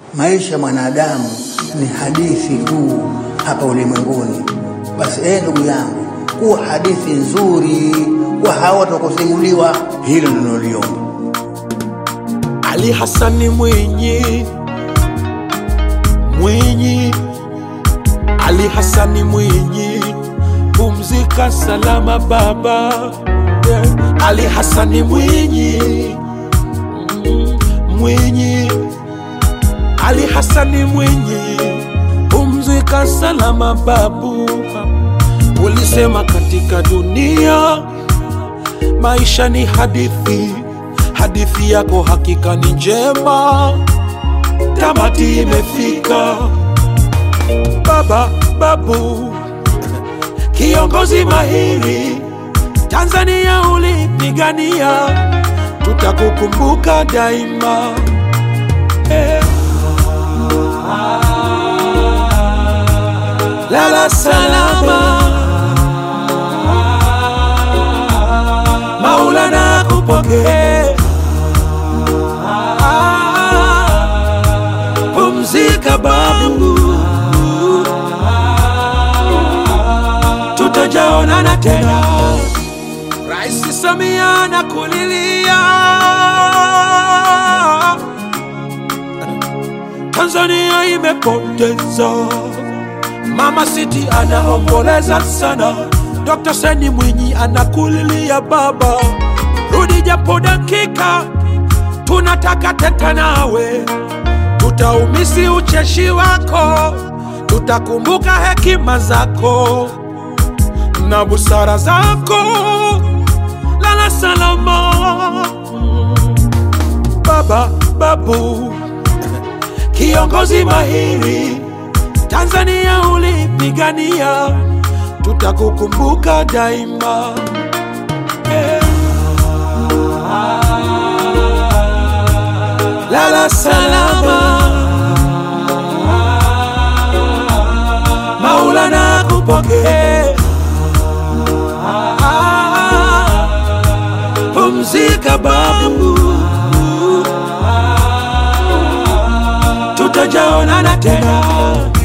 Maisha mwanadamu ni hadithi tu hapa ulimwenguni. Basi ndugu yangu, kuwa hadithi nzuri kwa hawa watakusimuliwa, hilo ndilo niliomba. Ali Hassan Mwinyi, Ali Hassan Mwinyi, pumzika salama baba. Ali Hassan Mwinyi, Ali Hassan Mwinyi, pumzika salama babu. Ulisema katika dunia maisha ni hadithi, hadithi yako hakika ni njema, tamati imefika. Babu, kiongozi mahiri, Tanzania ulipigania, tutakukumbuka daima. Lala salama, Maulana kupokee. Pumzika babu, tutajaonana tena. Rais Samia nakulilia, Tanzania imepoteza. Mama City anaomboleza sana. Dr. Seni Mwinyi anakulilia baba, rudi japo dakika, tunataka teta nawe. Tutaumisi ucheshi wako, tutakumbuka hekima zako na busara zako. Lala salama babu, kiongozi mahiri, Tanzania ulipigania, tutakukumbuka daima. Lala salama, Maulana kupokee. Pumzika babu, tutajaonana tena.